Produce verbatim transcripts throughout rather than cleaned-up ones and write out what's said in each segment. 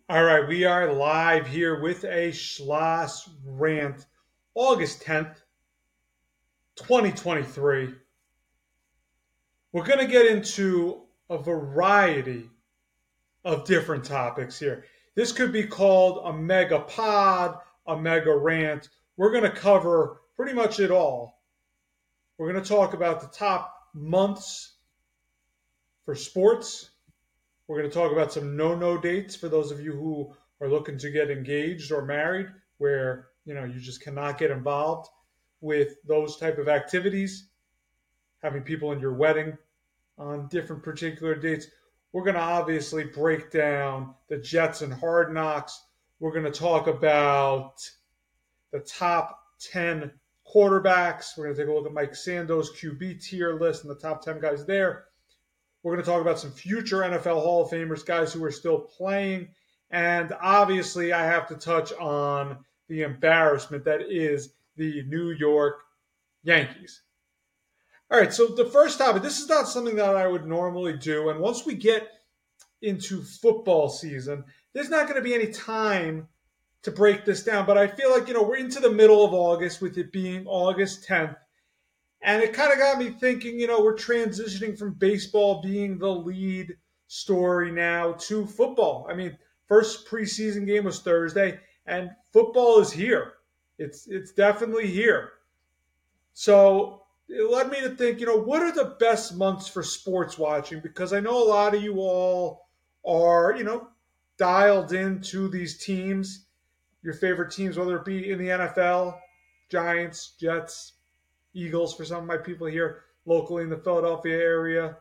All right, we are live here with a Schloss rant, August tenth, twenty twenty-three. We're going to get into a variety of different topics here. This could be called a mega pod, a mega rant. We're going to cover pretty much it all. We're going to talk about the top months for sports. We're going to talk about some no-no dates for those of you who are looking to get engaged or married, where you know you just cannot get involved with those type of activities, having people in your wedding on different particular dates. We're going to obviously break down the Jets and Hard Knocks. We're going to talk about the top ten quarterbacks. We're going to take a look at Mike Sando's Q B tier list and the top ten guys there. We're going to talk about some future N F L Hall of Famers, guys who are still playing. And obviously, I have to touch on the embarrassment that is the New York Yankees. All right, so the first topic, this is not something that I would normally do. And once we get into football season, there's not going to be any time to break this down. But I feel like, you know, we're into the middle of August with it being August tenth. And it kind of got me thinking, you know, we're transitioning from baseball being the lead story now to football. I mean, first preseason game was Thursday, and football is here. It's it's definitely here. So it led me to think, you know, what are the best months for sports watching? Because I know a lot of you all are, you know, dialed into these teams, your favorite teams, whether it be in the N F L, Giants, Jets, Eagles for some of my people here locally in the Philadelphia area.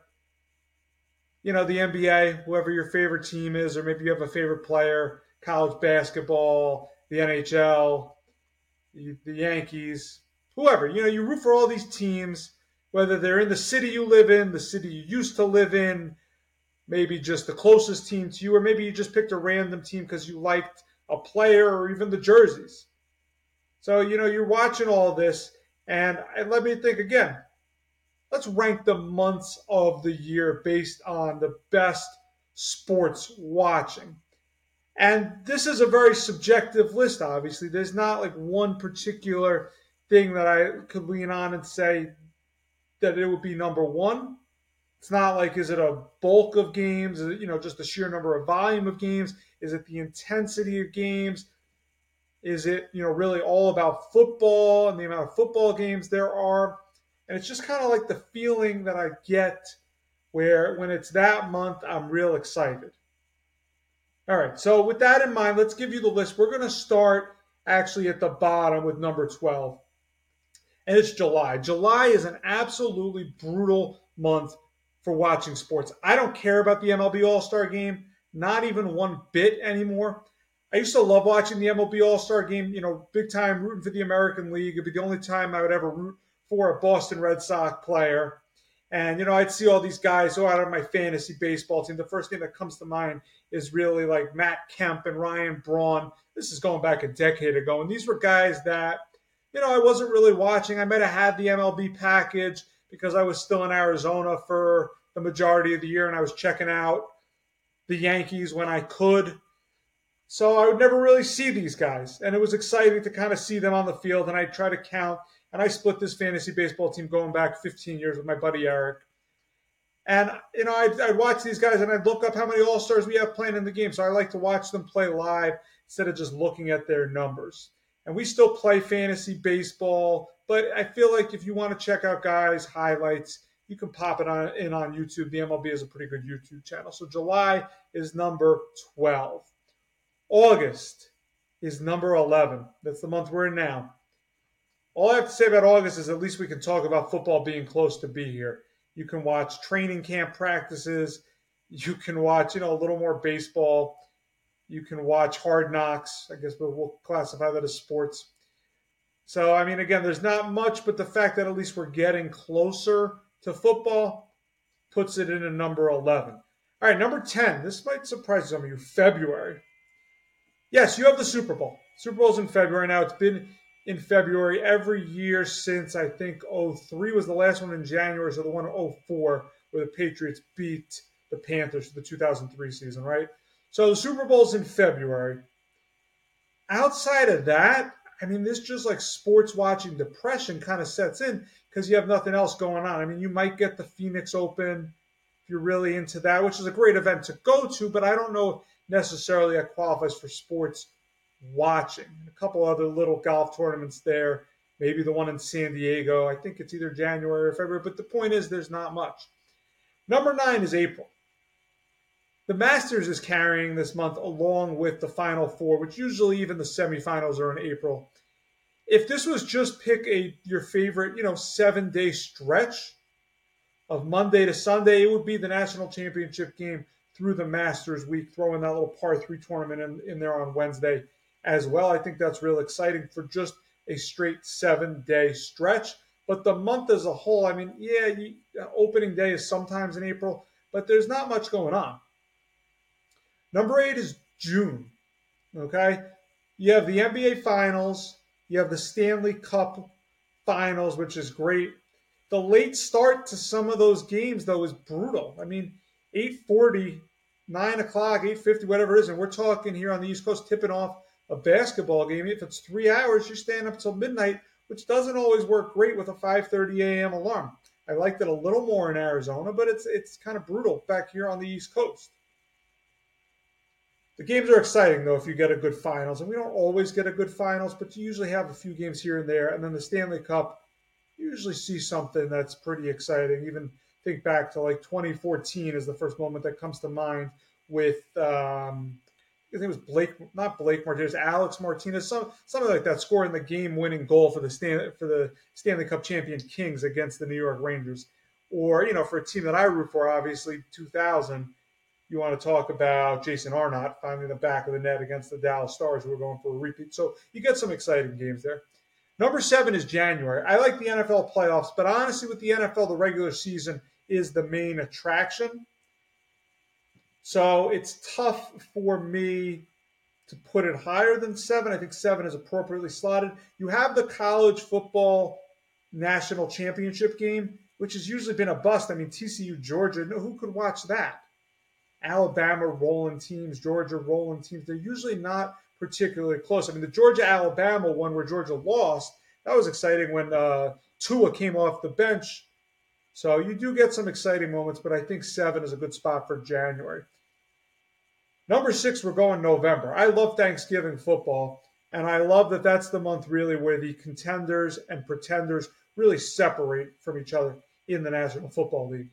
You know, the N B A, whoever your favorite team is, or maybe you have a favorite player, college basketball, the N H L, the, the Yankees, whoever. You know, you root for all these teams, whether they're in the city you live in, the city you used to live in, maybe just the closest team to you, or maybe you just picked a random team because you liked a player or even the jerseys. So, you know, you're watching all this. And let me think again. Let's rank the months of the year based on the best sports watching. And this is a very subjective list, obviously. There's not like one particular thing that I could lean on and say that it would be number one. It's not like, is it a bulk of games? Is it, you know, just the sheer number of volume of games? Is it the intensity of games? Is it, you know, really all about football and the amount of football games there are? And it's just kind of like the feeling that I get where when it's that month, I'm real excited. All right, so with that in mind, let's give you the list. We're going to start actually at the bottom with number twelve. And it's July. July is an absolutely brutal month for watching sports. I don't care about the M L B All-Star Game, not even one bit anymore. I used to love watching the M L B All-Star Game, you know, big time rooting for the American League. It'd be the only time I would ever root for a Boston Red Sox player. And, you know, I'd see all these guys go out of my fantasy baseball team. The first thing that comes to mind is really like Matt Kemp and Ryan Braun. This is going back a decade ago. And these were guys that, you know, I wasn't really watching. I might have had the M L B package because I was still in Arizona for the majority of the year and I was checking out the Yankees when I could. So I would never really see these guys. And it was exciting to kind of see them on the field. And I try to count. And I split this fantasy baseball team going back fifteen years with my buddy Eric. And, you know, I'd, I'd watch these guys and I'd look up how many All-Stars we have playing in the game. So I like to watch them play live instead of just looking at their numbers. And we still play fantasy baseball. But I feel like if you want to check out guys' highlights, you can pop it on in on YouTube. The M L B is a pretty good YouTube channel. So July is number twelve. August is number eleven. That's the month we're in now. All I have to say about August is at least we can talk about football being close to be here. You can watch training camp practices. You can watch, you know, a little more baseball. You can watch Hard Knocks. I guess we'll, we'll classify that as sports. So, I mean, again, there's not much, but the fact that at least we're getting closer to football puts it in a number eleven. All right, number ten. This might surprise some of you. February. Yes, you have the Super Bowl. Super Bowl's in February now. It's been in February every year since, I think, oh three was the last one in January, so the one in oh four where the Patriots beat the Panthers for the two thousand three season, right? So the Super Bowl's in February. Outside of that, I mean, this just like sports watching depression kind of sets in because you have nothing else going on. I mean, you might get the Phoenix Open if you're really into that, which is a great event to go to, but I don't know necessarily that qualifies for sports watching. A couple other little golf tournaments there, maybe the one in San Diego. I think it's either January or February, but the point is there's not much. Number nine is April. The Masters is carrying this month along with the Final Four, which usually even the semifinals are in April. If this was just pick a your favorite, you know, seven day stretch of Monday to Sunday, it would be the national championship game through the Masters week, throwing that little par three tournament in, in there on Wednesday as well. I think that's real exciting for just a straight seven day stretch. But the month as a whole, I mean, yeah, you, opening day is sometimes in April, but there's not much going on. Number eight is June. Okay, you have the N B A Finals, you have the Stanley Cup Finals, which is great. The late start to some of those games, though, is brutal. I mean, eight forty, nine o'clock, eight fifty, whatever it is, and we're talking here on the East Coast tipping off a basketball game. If it's three hours, you're staying up till midnight, which doesn't always work great with a five thirty a.m. alarm. I liked it a little more in Arizona, but it's it's kind of brutal back here on the East Coast. The games are exciting, though, if you get a good finals. And we don't always get a good finals, but you usually have a few games here and there. And then the Stanley Cup, you usually see something that's pretty exciting. Even think back to like twenty fourteen is the first moment that comes to mind with, um, I think it was Blake, not Blake Martinez, Alex Martinez, some, something like that, scoring the game-winning goal for the, Stan, for the Stanley Cup champion Kings against the New York Rangers. Or, you know, for a team that I root for, obviously, two thousand, you want to talk about Jason Arnott finding the back of the net against the Dallas Stars, who are going for a repeat. So you get some exciting games there. Number seven is January. I like the N F L playoffs, but honestly, with the N F L, the regular season is the main attraction. So it's tough for me to put it higher than seven. I think seven is appropriately slotted. You have the college football national championship game, which has usually been a bust. I mean, T C U, Georgia, who could watch that? Alabama rolling teams, Georgia rolling teams. They're usually not particularly close. I mean, the Georgia-Alabama one where Georgia lost, that was exciting when uh, Tua came off the bench. So you do get some exciting moments, but I think seven is a good spot for January. Number six, we're going November. I love Thanksgiving football, and I love that that's the month really where the contenders and pretenders really separate from each other in the National Football League.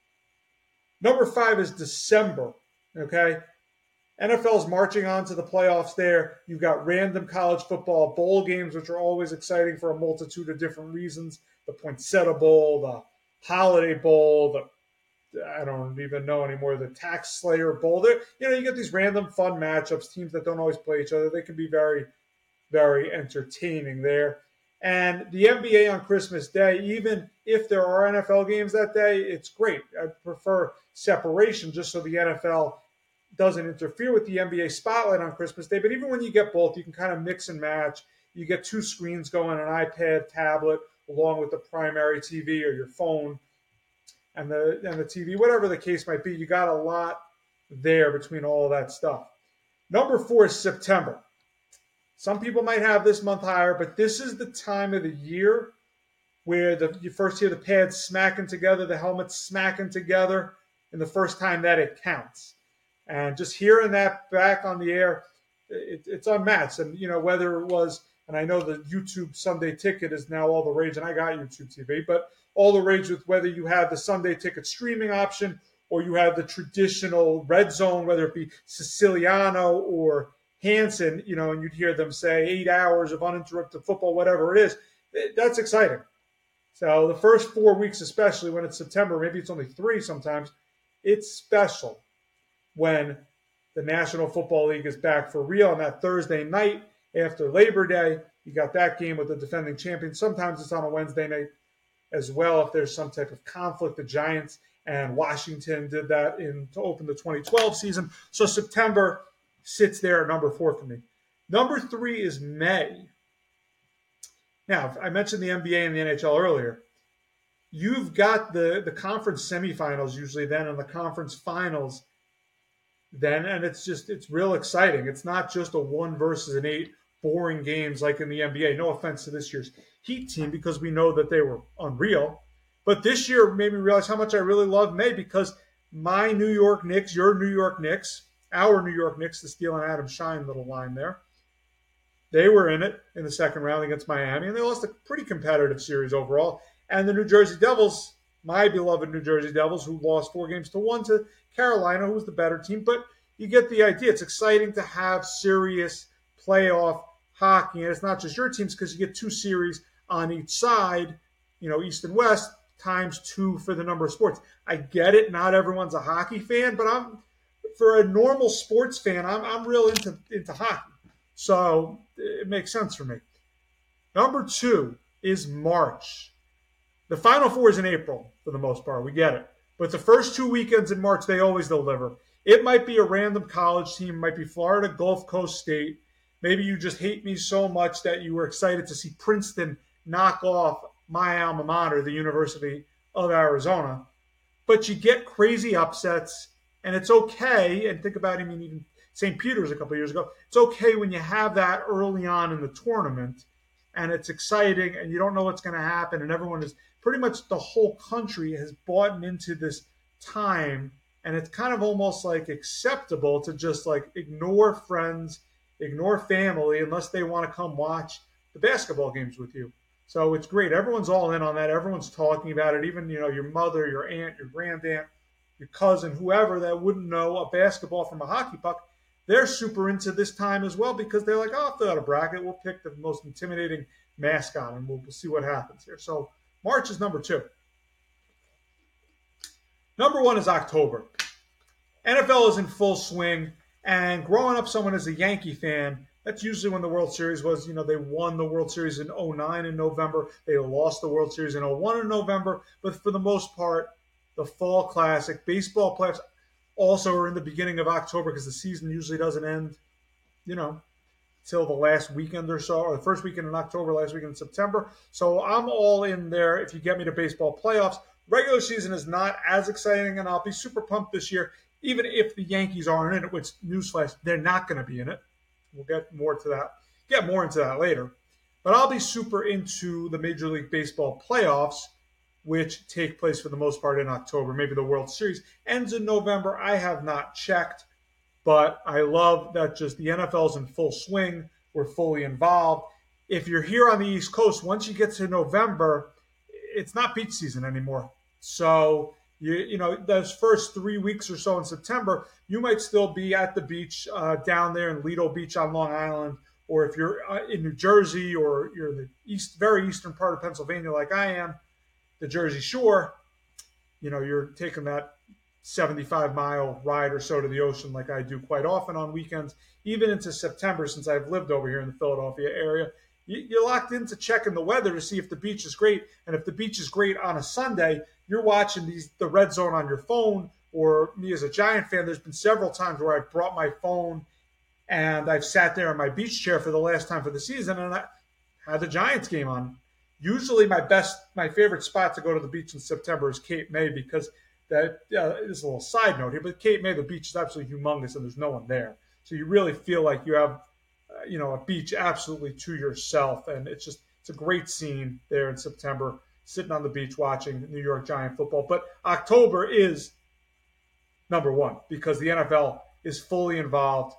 Number five is December, okay? N F L is marching on to the playoffs there. You've got random college football bowl games, which are always exciting for a multitude of different reasons. The Poinsettia Bowl, the Holiday Bowl, the, I don't even know anymore, the Tax Slayer Bowl. There, you know, you get these random fun matchups, teams that don't always play each other. They can be very, very entertaining there. And the N B A on Christmas Day, even if there are N F L games that day, it's great. I prefer separation just so the N F L doesn't interfere with the N B A spotlight on Christmas Day. But even when you get both, you can kind of mix and match. You get two screens going, an iPad, tablet, along with the primary T V or your phone and the, and the T V, whatever the case might be. You got a lot there between all of that stuff. Number four is September. Some people might have this month higher, but this is the time of the year where the, you first hear the pads smacking together, the helmets smacking together, and the first time that it counts. And just hearing that back on the air, it, it's unmatched. And, you know, whether it was, and I know the YouTube Sunday Ticket is now all the rage, and I got YouTube T V, but all the rage with whether you have the Sunday Ticket streaming option or you have the traditional red zone, whether it be Siciliano or Hanson, you know, and you'd hear them say eight hours of uninterrupted football, whatever it is. That's exciting. So the first four weeks, especially when it's September, maybe it's only three sometimes, it's special when the National Football League is back for real on that Thursday night after Labor Day. You got that game with the defending champion. Sometimes it's on a Wednesday night as well if there's some type of conflict. The Giants and Washington did that in to open the twenty twelve season. So September sits there at number four for me. Number three is May. Now, I mentioned the N B A and the N H L earlier. You've got the, the conference semifinals usually then and the conference finals then, and it's just it's real exciting. It's not just a one versus an eight boring games like in the N B A. No offense to this year's Heat team because we know that they were unreal, but this year made me realize how much I really love May because my New York Knicks, your New York Knicks, our New York Knicks, to steal an Adam Shine little line there. They were in it in the second round against Miami, and they lost a pretty competitive series overall. And the New Jersey Devils, my beloved New Jersey Devils, who lost four games to one to Carolina, who was the better team. But you get the idea. It's exciting to have serious playoff hockey, and it's not just your teams because you get two series on each side, you know, East and West, times two for the number of sports. I get it. Not everyone's a hockey fan, but I'm for a normal sports fan, I'm I'm real into into hockey. So it makes sense for me. Number two is March. The Final Four is in April for the most part. We get it. But the first two weekends in March, they always deliver. It might be a random college team. It might be Florida Gulf Coast State. Maybe you just hate me so much that you were excited to see Princeton knock off my alma mater, the University of Arizona. But you get crazy upsets, and it's okay. And think about, I mean, even Saint Peter's a couple of years ago. It's okay when you have that early on in the tournament, and it's exciting, and you don't know what's going to happen, and everyone is pretty much the whole country has bought into this time, and it's kind of almost like acceptable to just like ignore friends, ignore family, unless they want to come watch the basketball games with you. So it's great. Everyone's all in on that. Everyone's talking about it. Even, you know, your mother, your aunt, your grandaunt, your cousin, whoever that wouldn't know a basketball from a hockey puck, they're super into this time as well because they're like, oh, I'll fill out a bracket. We'll pick the most intimidating mascot, and we'll, we'll see what happens here. So March is number two. Number one is October. N F L is in full swing, and growing up someone as a Yankee fan, that's usually when the World Series was. You know, they won the World Series in oh nine in November. They lost the World Series in oh one in November. But for the most part, the Fall Classic, baseball playoffs also are in the beginning of October because the season usually doesn't end, you know, till the last weekend or so, or the first weekend in October, last weekend in September. So I'm all in there if you get me to baseball playoffs. Regular season is not as exciting, and I'll be super pumped this year, even if the Yankees aren't in it, which, newsflash, they're not going to be in it. We'll get more to that, get more into that later. But I'll be super into the Major League Baseball playoffs, which take place for the most part in October. Maybe the World Series ends in November. I have not checked, but I love that just the N F L's in full swing. We're fully involved. If you're here on the East Coast, once you get to November, it's not beach season anymore. So, you, you know, those first three weeks or so in September, you might still be at the beach uh, down there in Lido Beach on Long Island, or if you're uh, in New Jersey or you're in the east, very eastern part of Pennsylvania like I am, the Jersey Shore, you know, you're taking that seventy-five mile ride or so to the ocean like I do quite often on weekends, even into September since I've lived over here in the Philadelphia area. You're locked into checking the weather to see if the beach is great. And if the beach is great on a Sunday, you're watching these the red zone on your phone. Or me as a Giant fan, there's been several times where I've brought my phone and I've sat there in my beach chair for the last time for the season and I had the Giants game on. Usually my best, my favorite spot to go to the beach in September is Cape May because that uh, is a little side note here, but Cape May, the beach is absolutely humongous and there's no one there. So you really feel like you have Uh, you know, a beach absolutely to yourself. And it's just, it's a great scene there in September, sitting on the beach watching New York Giant football. But October is number one because the N F L is fully involved.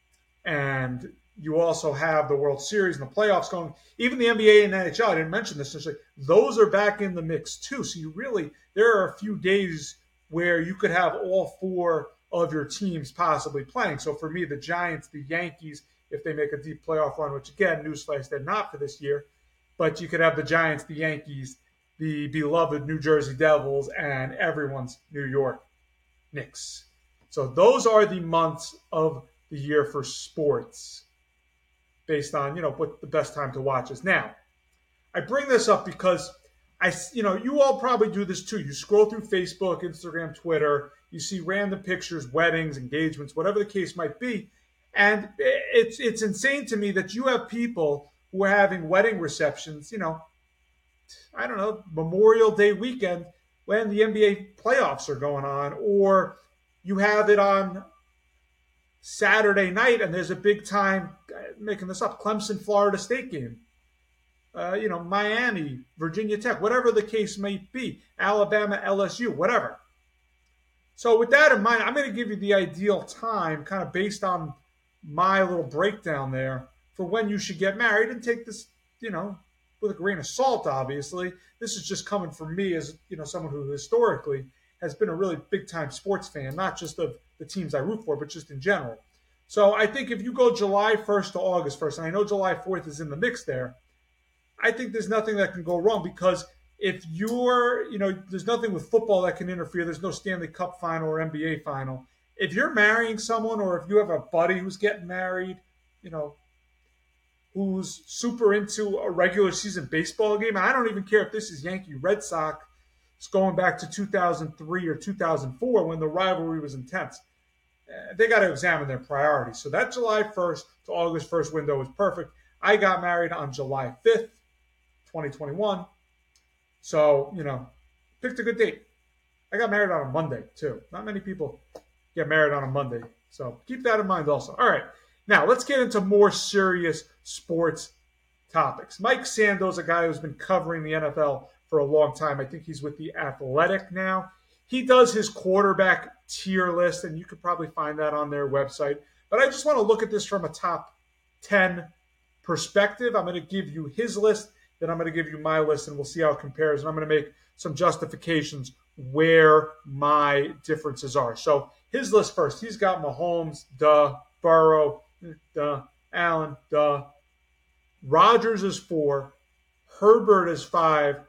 And you also have the World Series and the playoffs going. Even the N B A and N H L, I didn't mention this, those are back in the mix too. So you really, there are a few days where you could have all four of your teams possibly playing. So for me, the Giants, the Yankees, if they make a deep playoff run, which again, newsflash, they're not for this year. But you could have the Giants, the Yankees, the beloved New Jersey Devils, and everyone's New York Knicks. So those are the months of the year for sports based on, you know, what the best time to watch is. Now, I bring this up because I, you know, you all probably do this too. You scroll through Facebook, Instagram, Twitter, you see random pictures, weddings, engagements, whatever the case might be. And it's it's insane to me that you have people who are having wedding receptions, you know, I don't know, Memorial Day weekend when the N B A playoffs are going on, or you have it on Saturday night, and there's a big time, making this up, Clemson, Florida State game. Uh, you know, Miami, Virginia Tech, whatever the case may be, Alabama, L S U, whatever. So with that in mind, I'm going to give you the ideal time, kind of based on my little breakdown there, for when you should get married, and take this, you know, with a grain of salt. Obviously, this is just coming from me as, you know, someone who historically has been a really big time sports fan, not just of the teams I root for, but just in general. So I think if you go July first to August first, and I know July fourth is in the mix there, I think there's nothing that can go wrong, because if you're, you know, there's nothing with football that can interfere. There's no Stanley Cup final or N B A final. If you're marrying someone, or if you have a buddy who's getting married, you know, who's super into a regular season baseball game, and I don't even care if this is Yankee Red Sox, it's going back to two thousand three or two thousand four when the rivalry was intense. They got to examine their priorities. So that July first to August first window was perfect. I got married on July fifth, twenty twenty-one. So, you know, picked a good date. I got married on a Monday, too. Not many people get married on a Monday. So keep that in mind also. All right. Now, let's get into more serious sports topics. Mike Sandoz, a guy who's been covering the N F L for a long time. I think he's with The Athletic now. He does his quarterback tier list, and you could probably find that on their website. But I just want to look at this from a top ten perspective. I'm going to give you his list, then I'm going to give you my list, and we'll see how it compares. And I'm going to make some justifications where my differences are. So his list first. He's got Mahomes, duh. Burrow, duh. Allen, duh. Rodgers is four. Herbert is five.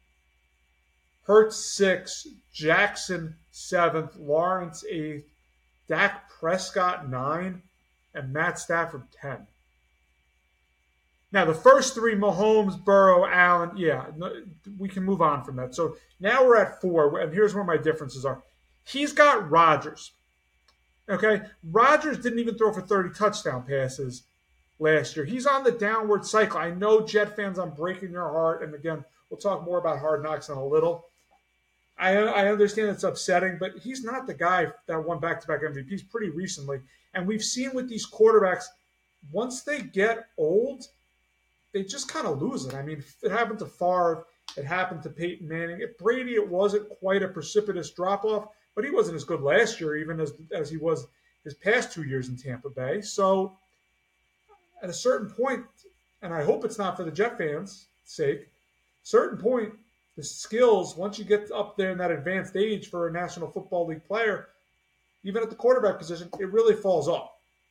Hurts six. Jackson seventh. Lawrence eighth. Dak Prescott nine. And Matt Stafford ten. Now, the first three, Mahomes, Burrow, Allen, yeah, we can move on from that. So now we're at four, and here's where my differences are. He's got Rodgers. Okay? Rodgers didn't even throw for thirty touchdown passes last year. He's on the downward cycle. I know, Jet fans, I'm breaking your heart. And again, we'll talk more about Hard Knocks in a little. I, I understand it's upsetting, but he's not the guy that won back-to-back M V Ps pretty recently. And we've seen with these quarterbacks, once they get old, they just kind of lose it. I mean, it happened to Favre. It happened to Peyton Manning. At Brady, it wasn't quite a precipitous drop-off, but he wasn't as good last year, even as, as he was his past two years in Tampa Bay. So at a certain point, and I hope it's not for the Jet fans' sake, certain point, the skills, once you get up there in that advanced age for a National Football League player, even at the quarterback position, it really falls off.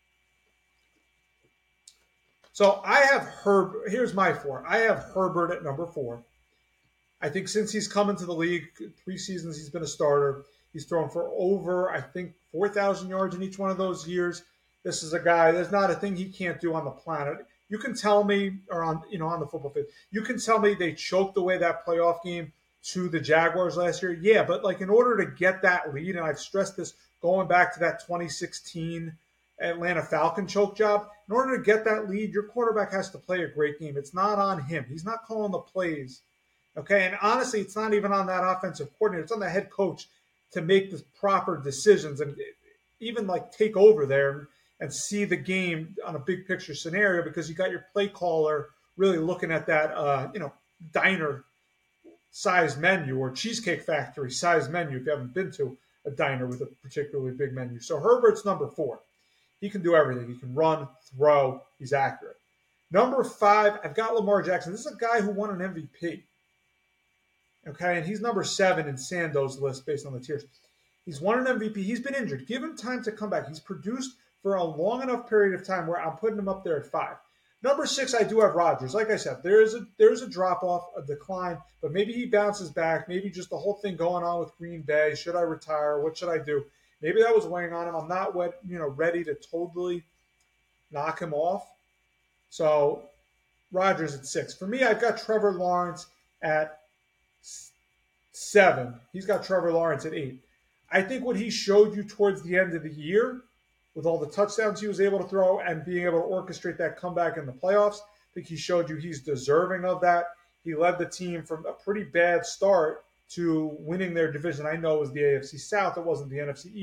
So I have Herbert. Here's my four. I have Herbert at number four. I think since he's come into the league, three seasons he's been a starter. He's thrown for over, I think, four thousand yards in each one of those years. This is a guy, there's not a thing he can't do on the planet. You can tell me, or on, you know, on the football field, you can tell me they choked away that playoff game to the Jaguars last year. Yeah, but like in order to get that lead, and I've stressed this going back to that twenty sixteen Atlanta Falcon choke job, in order to get that lead, your quarterback has to play a great game. It's not on him. He's not calling the plays. Okay, and honestly, it's not even on that offensive coordinator. It's on the head coach to make the proper decisions and even like take over there and see the game on a big picture scenario, because you got your play caller really looking at that, uh, you know, diner size menu or Cheesecake Factory size menu if you haven't been to a diner with a particularly big menu. So Herbert's number four. He can do everything. He can run, throw. He's accurate. Number five, I've got Lamar Jackson. This is a guy who won an M V P. Okay, and he's number seven in Sandoz list based on the tiers. He's won an M V P. He's been injured. Give him time to come back. He's produced for a long enough period of time where I'm putting him up there at five. Number six, I do have Rodgers. Like I said, there is a there's a drop-off, a decline, but maybe he bounces back. Maybe just the whole thing going on with Green Bay. Should I retire? What should I do? Maybe that was weighing on him. I'm not wet, you know, ready to totally knock him off. So Rodgers at six. For me, I've got Trevor Lawrence at seven. He's got Trevor Lawrence at eight. I think what he showed you towards the end of the year, with all the touchdowns he was able to throw and being able to orchestrate that comeback in the playoffs, I think he showed you he's deserving of that. He led the team from a pretty bad start to winning their division. I know it was the A F C South. It wasn't the N F C East,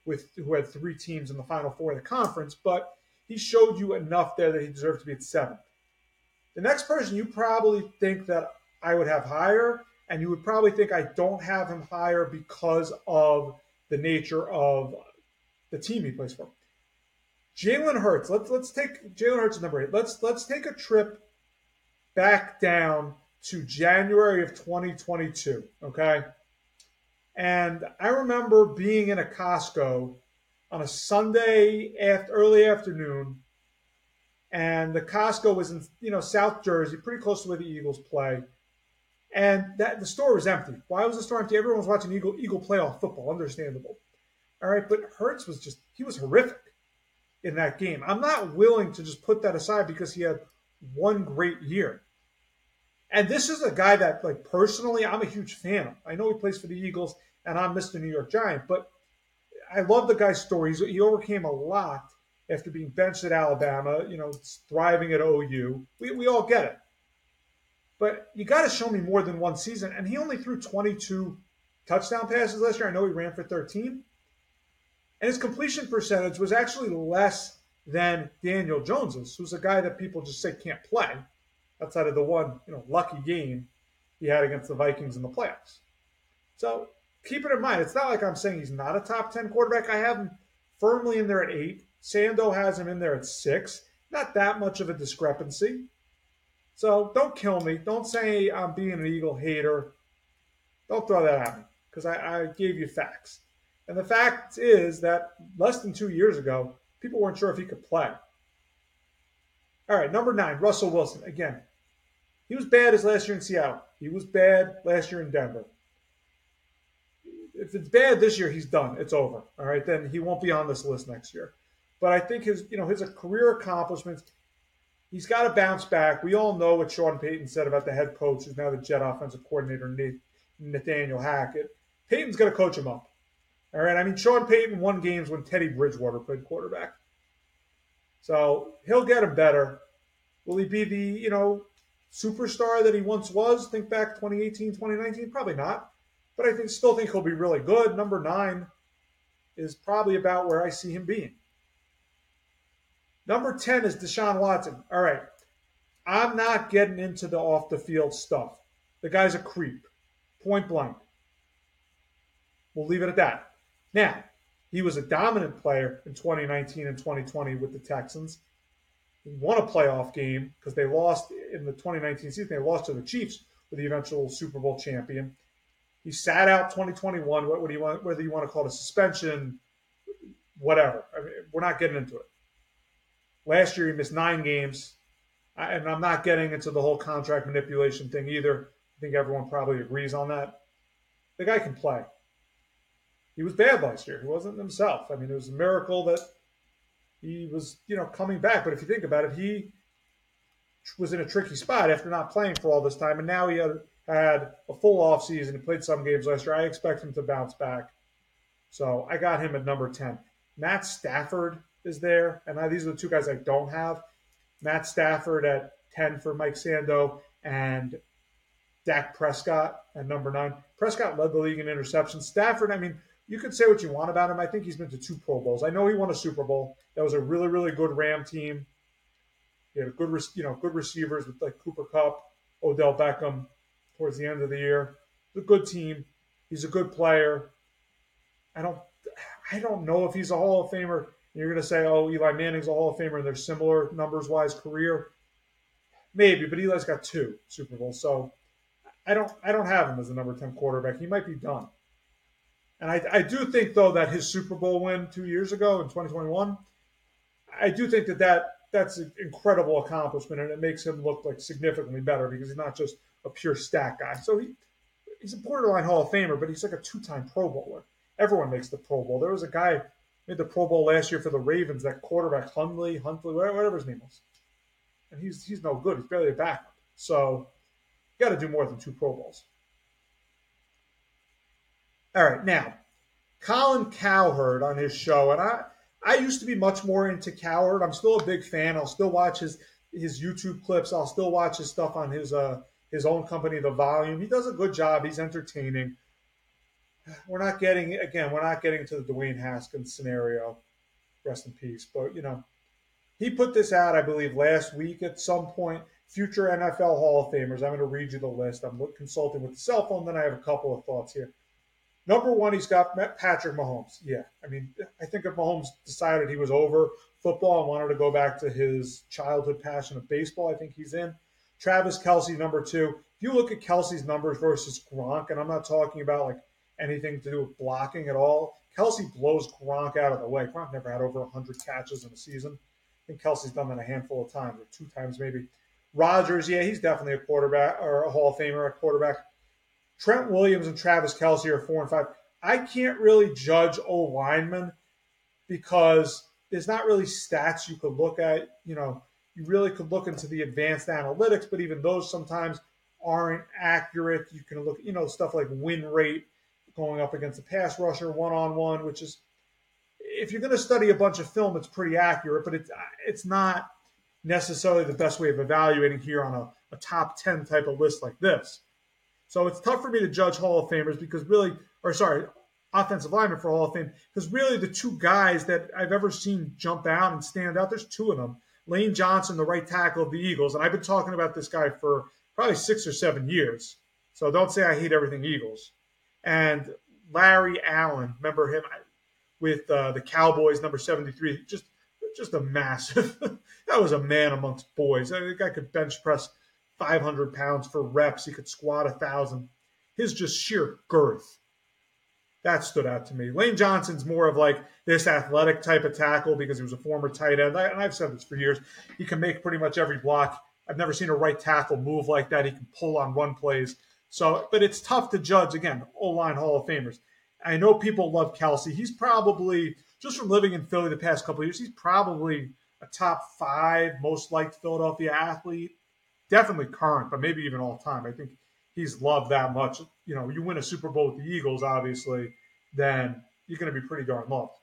with who had three teams in the Final Four of the conference, but he showed you enough there that he deserved to be at seventh. The next person you probably think that I would have higher, and you would probably think I don't have him higher because of the nature of the team he plays for. Jalen Hurts. Let's let's take Jalen Hurts number eight. Let's let's take a trip back down to January of twenty twenty-two. Okay, and I remember being in a Costco on a Sunday after early afternoon, and the Costco was in you know South Jersey, pretty close to where the Eagles play, and that the store was empty. Why was the store empty? Everyone was watching Eagle Eagle playoff football. Understandable. All right, but Hurts was just he was horrific in that game. I'm not willing to just put that aside because he had one great year. And this is a guy that, like, personally, I'm a huge fan of. I know he plays for the Eagles, and I'm Mister New York Giant, but I love the guy's story. He's, he overcame a lot after being benched at Alabama, you know, thriving at O U. We, we all get it. But you got to show me more than one season. And he only threw twenty-two touchdown passes last year. I know he ran for thirteen. And his completion percentage was actually less than Daniel Jones's, who's a guy that people just say can't play outside of the one, you know, lucky game he had against the Vikings in the playoffs. So keep it in mind. It's not like I'm saying he's not a top ten quarterback. I have him firmly in there at eight. Sando has him in there at six. Not that much of a discrepancy. So don't kill me. Don't say I'm being an Eagle hater. Don't throw that at me because I, I gave you facts. And the fact is that less than two years ago, people weren't sure if he could play. All right, number nine, Russell Wilson. Again, he was bad his last year in Seattle. He was bad last year in Denver. If it's bad this year, he's done. It's over. All right, then he won't be on this list next year. But I think his, you know, his career accomplishments, he's got to bounce back. We all know what Sean Payton said about the head coach, who's now the Jet offensive coordinator, Nathaniel Hackett. Payton's going to coach him up. All right, I mean, Sean Payton won games when Teddy Bridgewater played quarterback. So he'll get him better. Will he be the, you know, superstar that he once was? Think back twenty eighteen, twenty nineteen? Probably not. But I think, still think he'll be really good. Number nine is probably about where I see him being. Number ten is Deshaun Watson. All right, I'm not getting into the off-the-field stuff. The guy's a creep, point blank. We'll leave it at that. Now, he was a dominant player in twenty nineteen and twenty twenty with the Texans. He won a playoff game because they lost in the twenty nineteen season. They lost to the Chiefs, with the eventual Super Bowl champion. He sat out twenty twenty-one. What, what do you want? Whether you want to call it a suspension, whatever. I mean, we're not getting into it. Last year he missed nine games, and I'm not getting into the whole contract manipulation thing either. I think everyone probably agrees on that. The guy can play. He was bad last year. He wasn't himself. I mean, it was a miracle that he was, you know, coming back. But if you think about it, he was in a tricky spot after not playing for all this time, and now he had, had a full offseason. He played some games last year. I expect him to bounce back. So I got him at number ten. Matt Stafford is there, and I, these are the two guys I don't have. Matt Stafford at ten for Mike Sando, and Dak Prescott at number nine. Prescott led the league in interceptions. Stafford, I mean, you can say what you want about him. I think he's been to two Pro Bowls. I know he won a Super Bowl. That was a really, really good Ram team. He had a good, you know, good receivers with like Cooper Kupp, Odell Beckham towards the end of the year. It's a good team. He's a good player. I don't, I don't know if he's a Hall of Famer. You're going to say, oh, Eli Manning's a Hall of Famer, and they're similar numbers-wise career. Maybe, but Eli's got two Super Bowls, so I don't, I don't have him as a number ten quarterback. He might be done. And I, I do think, though, that his Super Bowl win two years ago in twenty twenty-one, I do think that, that that's an incredible accomplishment, and it makes him look like significantly better because he's not just a pure stat guy. So he, he's a borderline Hall of Famer, but he's like a two-time Pro Bowler. Everyone makes the Pro Bowl. There was a guy who made the Pro Bowl last year for the Ravens, that quarterback, Hundley, Huntley, whatever his name was. And he's he's no good. He's barely a backup. So you got to do more than two Pro Bowls. All right, now, Colin Cowherd on his show, and I, I used to be much more into Cowherd. I'm still a big fan. I'll still watch his his YouTube clips. I'll still watch his stuff on his uh his own company, The Volume. He does a good job. He's entertaining. we're not getting again. We're not getting to the Dwayne Haskins scenario. Rest in peace. But you know, he put this out, I believe, last week at some point. Future N F L Hall of Famers. I'm going to read you the list. I'm consulting with the cell phone. Then I have a couple of thoughts here. Number one, he's got Patrick Mahomes. Yeah, I mean, I think if Mahomes decided he was over football and wanted to go back to his childhood passion of baseball, I think he's in. Travis Kelce, number two. If you look at Kelce's numbers versus Gronk, and I'm not talking about like anything to do with blocking at all, Kelce blows Gronk out of the way. Gronk never had over one hundred catches in a season. I think Kelce's done that a handful of times, or two times maybe. Rodgers, yeah, he's definitely a quarterback or a Hall of Famer, a quarterback. Trent Williams and Travis Kelce are four and five. I can't really judge O linemen because there's not really stats you could look at. You know, you really could look into the advanced analytics, but even those sometimes aren't accurate. You can look, you know, stuff like win rate going up against a pass rusher one on one, which is, if you're going to study a bunch of film, it's pretty accurate, but it's it's not necessarily the best way of evaluating here on a, a top ten type of list like this. So it's tough for me to judge Hall of Famers because really, or sorry, offensive linemen for Hall of Fame, because really the two guys that I've ever seen jump out and stand out, there's two of them. Lane Johnson, the right tackle of the Eagles, and I've been talking about this guy for probably six or seven years. So don't say I hate everything Eagles. And Larry Allen, remember him with uh, the Cowboys, number seventy-three, just just a massive, that was a man amongst boys. The guy could bench press five hundred pounds for reps. He could squat one thousand. His just sheer girth. That stood out to me. Lane Johnson's more of like this athletic type of tackle because he was a former tight end. And I've said this for years. He can make pretty much every block. I've never seen a right tackle move like that. He can pull on run plays. So, but it's tough to judge. Again, O-line Hall of Famers. I know people love Kelce. He's probably, just from living in Philly the past couple of years, he's probably a top five most liked Philadelphia athlete. Definitely current, but maybe even all time. I think he's loved that much. You know, you win a Super Bowl with the Eagles, obviously, then you're going to be pretty darn loved.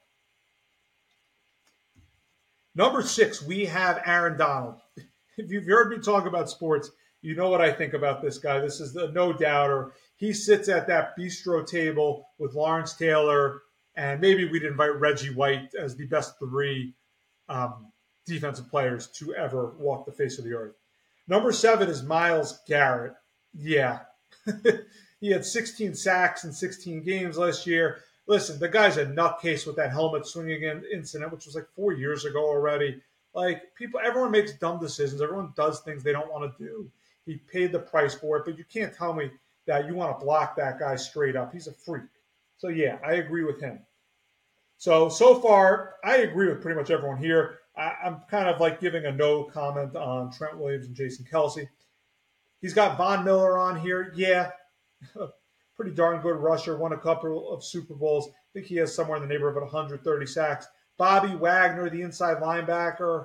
Number six, we have Aaron Donald. If you've heard me talk about sports, you know what I think about this guy. This is the no doubter. He sits at that bistro table with Lawrence Taylor, and maybe we'd invite Reggie White as the best three um, defensive players to ever walk the face of the earth. Number seven is Myles Garrett. Yeah. He had sixteen sacks in sixteen games last year. Listen, the guy's a nutcase with that helmet swinging incident, which was like four years ago already. Like, people, everyone makes dumb decisions. Everyone does things they don't want to do. He paid the price for it, but you can't tell me that you want to block that guy straight up. He's a freak. So, yeah, I agree with him. So, so far, I agree with pretty much everyone here. I, I'm kind of like giving a no comment on Trent Williams and Jason Kelce. He's got Von Miller on here. Yeah, pretty darn good rusher. Won a couple of Super Bowls. I think he has somewhere in the neighborhood of one hundred thirty sacks. Bobby Wagner, the inside linebacker.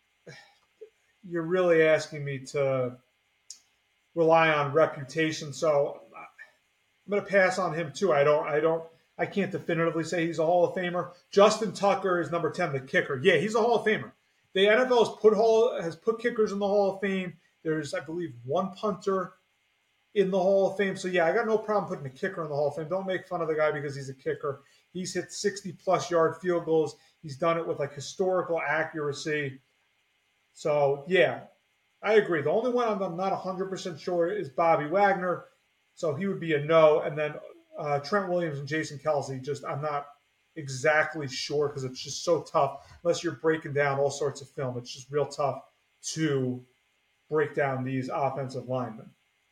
You're really asking me to rely on reputation, so I'm going to pass on him too. I don't, I don't, I can't definitively say he's a Hall of Famer. Justin Tucker is number ten, the kicker. Yeah, he's a Hall of Famer. The N F L has put Hall has put kickers in the Hall of Fame. There's, I believe, one punter in the Hall of Fame. So, yeah, I got no problem putting a kicker in the Hall of Fame. Don't make fun of the guy because he's a kicker. He's hit sixty-plus yard field goals. He's done it with, like, historical accuracy. So, yeah, I agree. The only one I'm not one hundred percent sure is Bobby Wagner. So he would be a no. And then uh, Trent Williams and Jason Kelce, just I'm not exactly sure because it's just so tough. Unless you're breaking down all sorts of film, it's just real tough to break down these offensive linemen.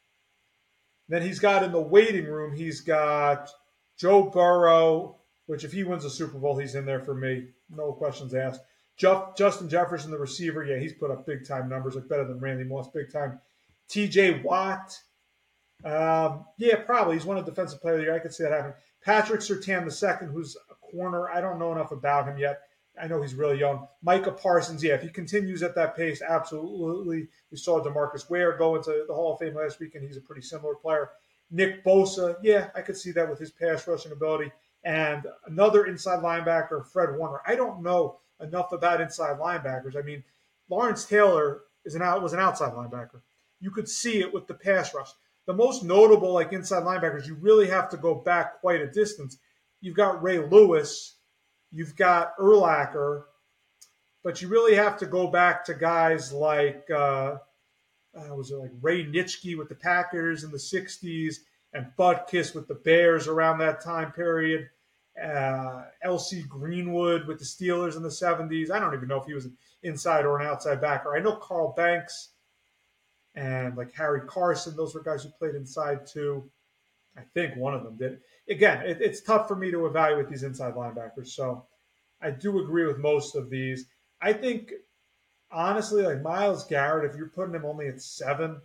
Then he's got in the waiting room, he's got Joe Burrow, which if he wins a Super Bowl, he's in there for me. No questions asked. Jeff, Justin Jefferson, the receiver, yeah, he's put up big-time numbers, like better than Randy Moss, big-time. T J Watt, um, yeah, probably. He's won a Defensive Player of the Year. I could see that happen. Patrick Surtain the second, who's a corner. I don't know enough about him yet. I know he's really young. Micah Parsons, yeah, if he continues at that pace, absolutely. We saw DeMarcus Ware go into the Hall of Fame last week, and he's a pretty similar player. Nick Bosa, yeah, I could see that with his pass rushing ability. And another inside linebacker, Fred Warner. I don't know enough about inside linebackers. I mean, Lawrence Taylor is an out, was an outside linebacker. You could see it with the pass rush. the most notable like inside linebackers, you really have to go back quite a distance. You've got Ray Lewis, you've got Urlacher, but you really have to go back to guys like uh, uh, was it like Ray Nitschke with the Packers in the sixties and Butkus with the Bears around that time period. Uh, L C Greenwood with the Steelers in the seventies. I don't even know if he was an inside or an outside backer. I know Carl Banks and like Harry Carson. Those were guys who played inside too. I think one of them did. Again, it, it's tough for me to evaluate these inside linebackers. So I do agree with most of these. I think, honestly, like Myles Garrett, if you're putting him only at seven,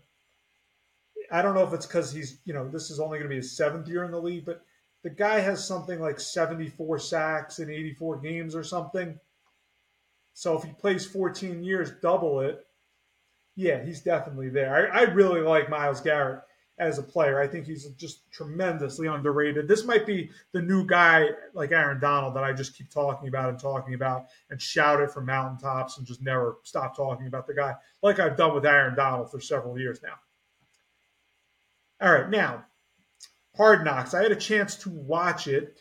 I don't know if it's because he's, you know, this is only going to be his seventh year in the league, but the guy has something like seventy-four sacks in eighty-four games or something. So if he plays fourteen years, double it. Yeah, he's definitely there. I, I really like Myles Garrett as a player. I think he's just tremendously underrated. This might be the new guy like Aaron Donald that I just keep talking about and talking about and shout it from mountaintops and just never stop talking about the guy like I've done with Aaron Donald for several years now. All right, now, Hard Knocks. I had a chance to watch it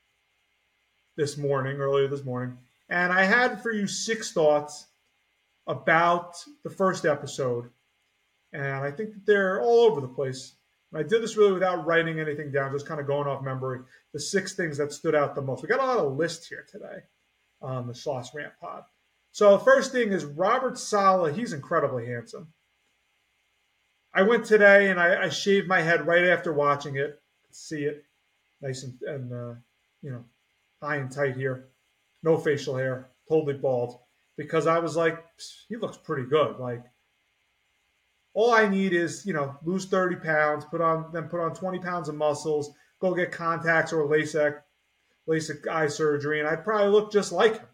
this morning, earlier this morning, and I had for you six thoughts about the first episode. And I think that they're all over the place. And I did this really without writing anything down, just kind of going off memory. The six things that stood out the most. We got a lot of lists here today on the Schloss Rant Pod. So the first thing is Robert Saleh. He's incredibly handsome. I went today and I, I shaved my head right after watching it. See it, nice and, and uh, you know, high and tight here. No facial hair, totally bald. Because I was like, he looks pretty good. Like, all I need is, you know, lose thirty pounds, put on, then put on twenty pounds of muscles, go get contacts or LASIK, LASIK eye surgery, and I'd probably look just like him.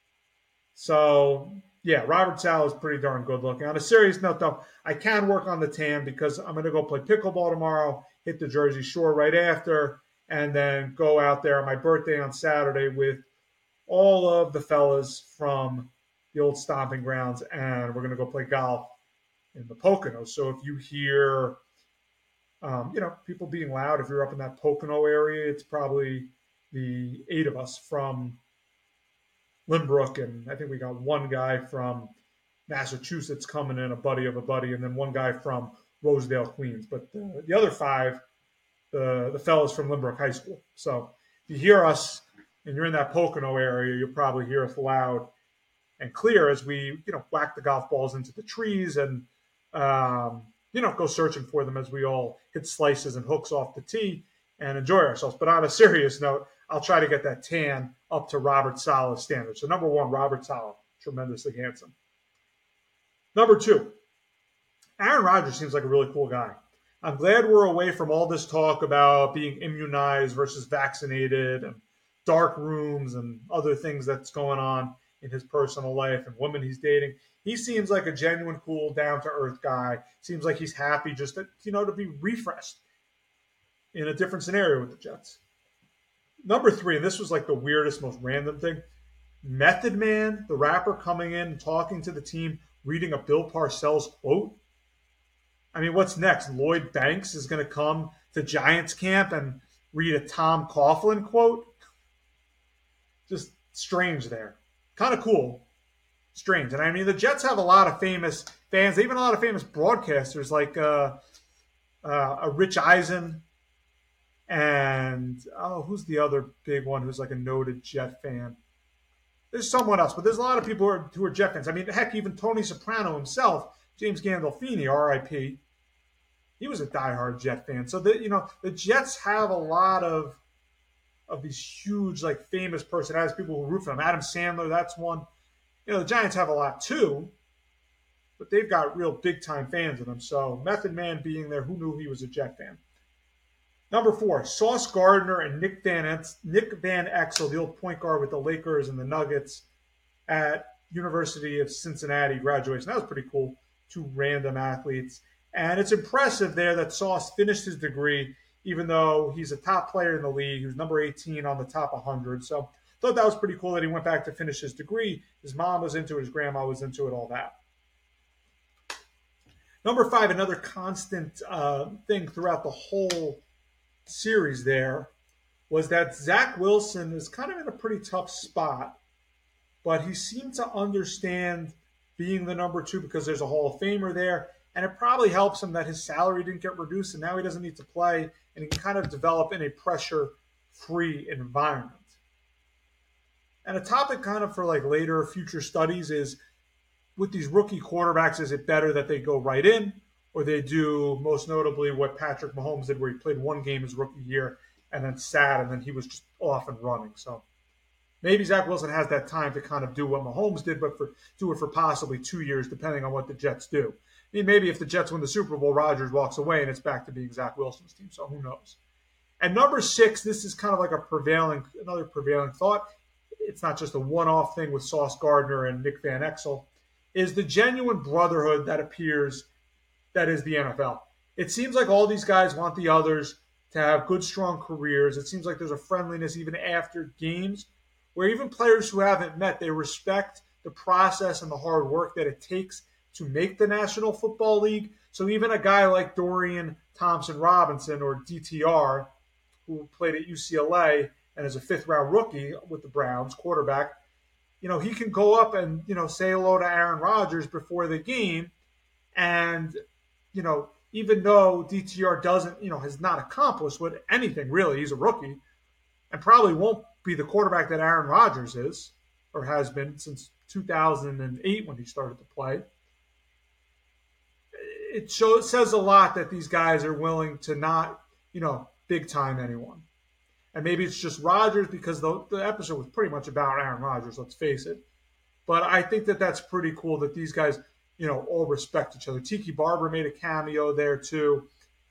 So, yeah, Robert Saleh is pretty darn good looking. On a serious note, though, I can work on the tan because I'm going to go play pickleball tomorrow, hit the Jersey Shore right after, and then go out there on my birthday on Saturday with all of the fellas from the old stomping grounds, and we're going to go play golf in the Poconos. So if you hear, um, you know, people being loud, if you're up in that Pocono area, it's probably the eight of us from Limbrook, and I think we got one guy from Massachusetts coming in, a buddy of a buddy, and then one guy from Rosedale, Queens. But the, the other five, the the fellas from Limbrook High School. So if you hear us and you're in that Pocono area, you'll probably hear us loud and clear as we, you know, whack the golf balls into the trees and, um, you know, go searching for them as we all hit slices and hooks off the tee and enjoy ourselves. But on a serious note, I'll try to get that tan up to Robert Saleh's standard. So number one, Robert Saleh, tremendously handsome. Number two, Aaron Rodgers seems like a really cool guy. I'm glad we're away from all this talk about being immunized versus vaccinated and dark rooms and other things that's going on in his personal life and women he's dating. He seems like a genuine, cool, down-to-earth guy. Seems like he's happy just to, you know, to be refreshed in a different scenario with the Jets. Number three, and this was like the weirdest, most random thing. Method Man, the rapper, coming in and talking to the team, reading a Bill Parcells quote. I mean, what's next? Lloyd Banks is going to come to Giants camp and read a Tom Coughlin quote? Just strange there. Kind of cool. Strange. And I mean, the Jets have a lot of famous fans, even a lot of famous broadcasters like uh, uh, a Rich Eisen. And, oh, who's the other big one who's like a noted Jet fan? There's someone else, but there's a lot of people who are, who are Jet fans. I mean, heck, even Tony Soprano himself, James Gandolfini, R I P, he was a diehard Jet fan. So, the, you know, the Jets have a lot of of these huge, like, famous personalities, people who root for them. Adam Sandler, that's one. You know, the Giants have a lot too, but they've got real big-time fans of them. So, Method Man being there, who knew he was a Jet fan? Number four, Sauce Gardner and Nick Van Ents, Nick Van Exel, the old point guard with the Lakers and the Nuggets at University of Cincinnati graduation. That was pretty cool. Two random athletes. And it's impressive there that Sauce finished his degree, even though he's a top player in the league. He was number eighteen on the top one hundred. So I thought that was pretty cool that he went back to finish his degree. His mom was into it. His grandma was into it, all that. Number five, another constant uh, thing throughout the whole series there was that Zach Wilson is kind of in a pretty tough spot, but he seemed to understand being the number two because there's a Hall of Famer there, and it probably helps him that his salary didn't get reduced, and now he doesn't need to play, and he can kind of develop in a pressure-free environment. And a topic kind of for like later future studies is with these rookie quarterbacks, is it better that they go right in or they do most notably what Patrick Mahomes did where he played one game his rookie year and then sat and then he was just off and running. So maybe Zach Wilson has that time to kind of do what Mahomes did, but for do it for possibly two years, depending on what the Jets do. I mean, maybe if the Jets win the Super Bowl, Rodgers walks away and it's back to being Zach Wilson's team. So who knows? And number six, this is kind of like a prevailing, another prevailing thought. It's not just a one-off thing with Sauce Gardner and Nick Van Exel, is the genuine brotherhood that appears that is the N F L. It seems like all these guys want the others to have good, strong careers. It seems like there's a friendliness even after games where even players who haven't met, they respect the process and the hard work that it takes to make the National Football League. So even a guy like Dorian Thompson-Robinson or D T R, who played at U C L A and is a fifth-round rookie with the Browns, quarterback, you know, he can go up and, you know, say hello to Aaron Rodgers before the game. And, you know, even though D T R doesn't, you know, has not accomplished with anything really, he's a rookie and probably won't be the quarterback that Aaron Rodgers is or has been since two thousand eight when he started to play. It shows, says a lot that these guys are willing to not, you know, big time anyone. And maybe it's just Rodgers because the, the episode was pretty much about Aaron Rodgers, let's face it. But I think that that's pretty cool that these guys, you know, all respect each other. Tiki Barber made a cameo there too.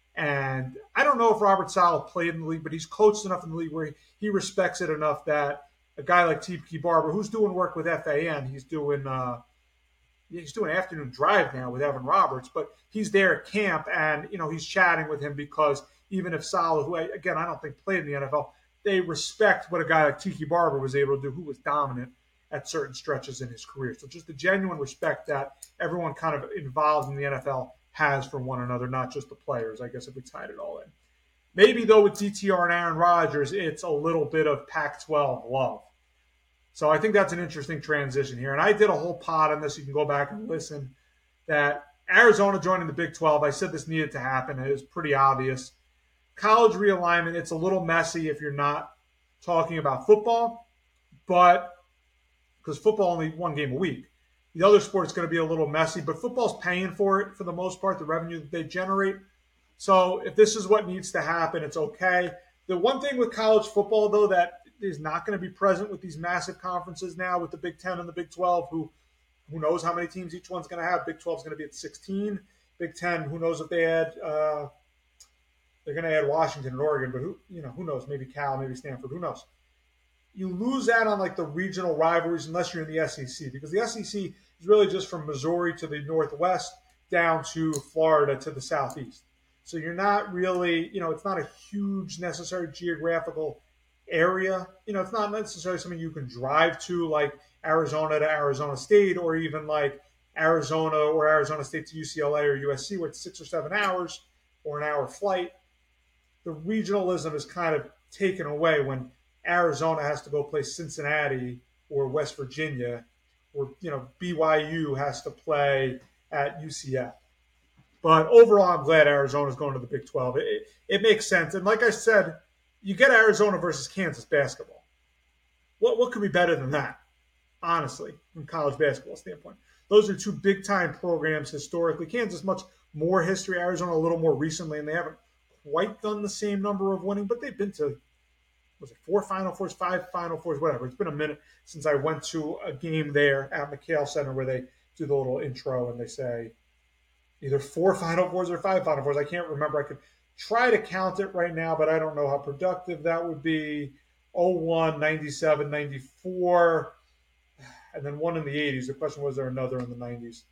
And I don't know if Robert Saleh played in the league, but he's coached enough in the league where he, he respects it enough that a guy like Tiki Barber, who's doing work with F A N, he's doing uh, he's doing an afternoon drive now with Evan Roberts, but he's there at camp and, you know, he's chatting with him because even if Saleh, who, I, again, I don't think played in the N F L, they respect what a guy like Tiki Barber was able to do, who was dominant at certain stretches in his career. So just the genuine respect that everyone kind of involved in the N F L has for one another, not just the players, I guess, if we tied it all in. Maybe, though, with D T R and Aaron Rodgers, it's a little bit of Pac twelve love. So I think that's an interesting transition here. And I did a whole pod on this. You can go back and listen. That Arizona joining the Big twelve, I said this needed to happen. It was pretty obvious. College realignment, it's a little messy if you're not talking about football, but because football only one game a week. The other sport's going to be a little messy, but football's paying for it for the most part, the revenue that they generate. So if this is what needs to happen, it's okay. The one thing with college football, though, that is not going to be present with these massive conferences now with the Big Ten and the Big twelve, who who knows how many teams each one's going to have. Big twelve is going to be at sixteen. Big Ten, who knows if they add uh, – they're going to add Washington and Oregon, but who you know who knows? Maybe Cal, maybe Stanford, who knows? You lose that on like the regional rivalries unless you're in the S E C, because the S E C is really just from Missouri to the northwest down to Florida to the southeast. So you're not really, you know, it's not a huge necessary geographical area. You know, it's not necessarily something you can drive to like Arizona to Arizona State or even like Arizona or Arizona State to U C L A or U S C where it's six or seven hours or an hour flight. The regionalism is kind of taken away when Arizona has to go play Cincinnati or West Virginia, or you know B Y U has to play at U C F. But overall, I'm glad Arizona's going to the Big twelve. It, it, it makes sense, and like I said, you get Arizona versus Kansas basketball. What what could be better than that? Honestly, from college basketball standpoint, those are two big time programs historically. Kansas much more history, Arizona a little more recently, and they haven't quite done the same number of winning, but they've been to, was it four Final Fours, five Final Fours, whatever. It's been a minute since I went to a game there at McHale Center where they do the little intro and they say either four Final Fours or five Final Fours. I can't remember. I could try to count it right now, but I don't know how productive that would be. oh one, ninety-seven, ninety-four, and then one in the eighties. The question was, there another in the nineties?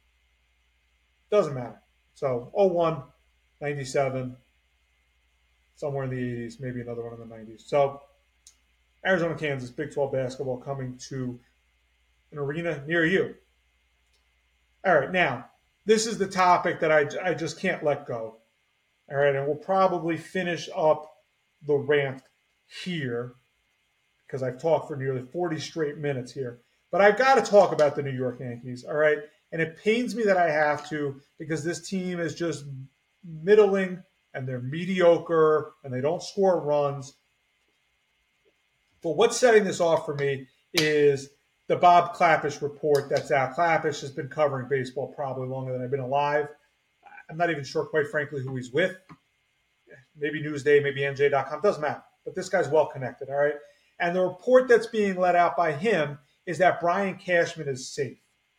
Doesn't matter. So oh one, ninety-seven, somewhere in the eighties, maybe another one in the nineties. So Arizona, Kansas, Big twelve basketball coming to an arena near you. All right, now, this is the topic that I, I just can't let go. All right, and we'll probably finish up the rant here because I've talked for nearly forty straight minutes here. But I've got to talk about the New York Yankees, all right? And it pains me that I have to because this team is just middling and they're mediocre and they don't score runs. But what's setting this off for me is the Bob Klapisch report that's out. Klapisch has been covering baseball probably longer than I've been alive. I'm not even sure, quite frankly, who he's with. Maybe Newsday, maybe N J dot com, doesn't matter. But this guy's well connected, all right? And the report that's being let out by him is that Brian Cashman is safe.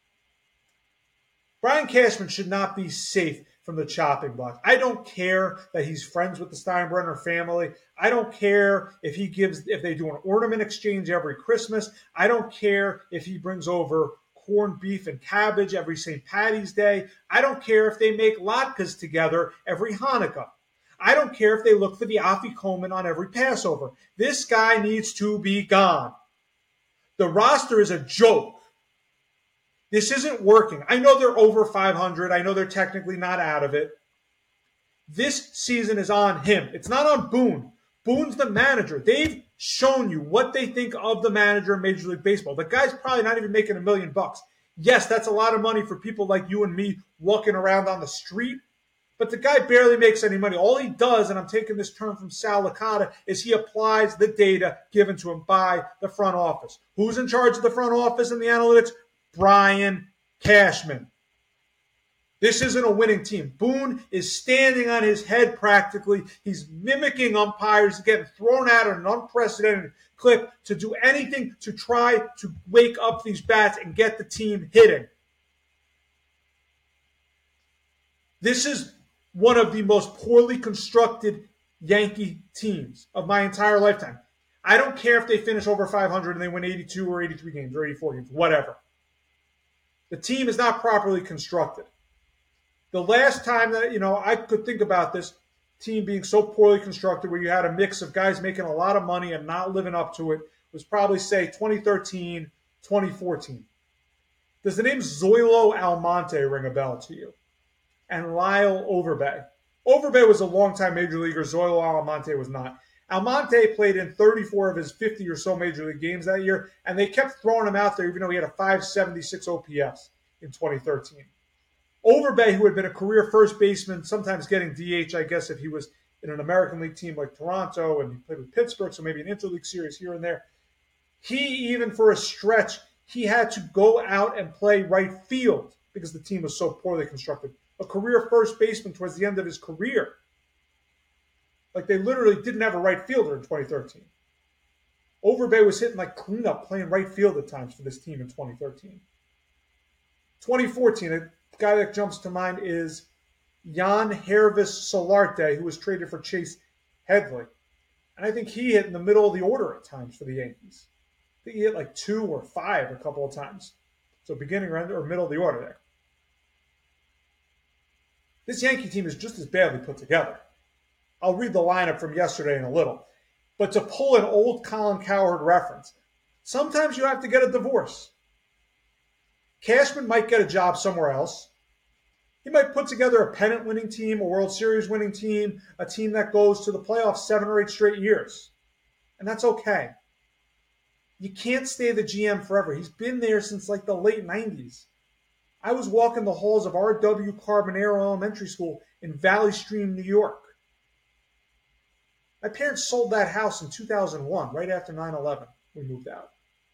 Brian Cashman should not be safe from the chopping block. I don't care that he's friends with the Steinbrenner family. I don't care if he gives if they do an ornament exchange every Christmas. I don't care if he brings over corned beef and cabbage every Saint Patty's Day. I don't care if they make latkes together every Hanukkah. I don't care if they look for the afikoman on every Passover. This guy needs to be gone. The roster is a joke. This isn't working. I know they're over five hundred. I know they're technically not out of it. This season is on him. It's not on Boone. Boone's the manager. They've shown you what they think of the manager in Major League Baseball. The guy's probably not even making a million bucks. Yes, that's a lot of money for people like you and me walking around on the street, but the guy barely makes any money. All he does, and I'm taking this term from Sal Licata, is he applies the data given to him by the front office. Who's in charge of the front office and the analytics? Brian Cashman. This isn't a winning team. Boone is standing on his head practically. He's mimicking umpires, getting thrown out at an unprecedented clip to do anything to try to wake up these bats and get the team hitting. This is one of the most poorly constructed Yankee teams of my entire lifetime. I don't care if they finish over five hundred and they win eighty-two or eighty-three games or eighty-four games, whatever. The team is not properly constructed. The last time that, you know, I could think about this team being so poorly constructed where you had a mix of guys making a lot of money and not living up to it was probably, say, twenty thirteen, twenty fourteen. Does the name Zoilo Almonte ring a bell to you? And Lyle Overbay. Overbay was a longtime major leaguer. Zoilo Almonte was not. Almonte played in thirty-four of his fifty or so major league games that year, and they kept throwing him out there even though he had a five seventy-six O P S in twenty thirteen. Overbay, who had been a career first baseman, sometimes getting D H, I guess, if he was in an American League team like Toronto and he played with Pittsburgh, so maybe an interleague series here and there. He, even for a stretch, he had to go out and play right field because the team was so poorly constructed. A career first baseman towards the end of his career. Like, they literally didn't have a right fielder in twenty thirteen. Overbay was hitting like cleanup, playing right field at times for this team in twenty thirteen. twenty fourteen, a guy that jumps to mind is Jan Hervis Solarte, who was traded for Chase Headley. And I think he hit in the middle of the order at times for the Yankees. I think he hit like two or five a couple of times. So beginning or, end, or middle of the order there. This Yankee team is just as badly put together. I'll read the lineup from yesterday in a little. But to pull an old Colin Cowherd reference, sometimes you have to get a divorce. Cashman might get a job somewhere else. He might put together a pennant-winning team, a World Series-winning team, a team that goes to the playoffs seven or eight straight years. And that's okay. You can't stay the G M forever. He's been there since like the late nineties. I was walking the halls of R W Carbonaro Elementary School in Valley Stream, New York. My parents sold that house in two thousand one, right after nine eleven. We moved out.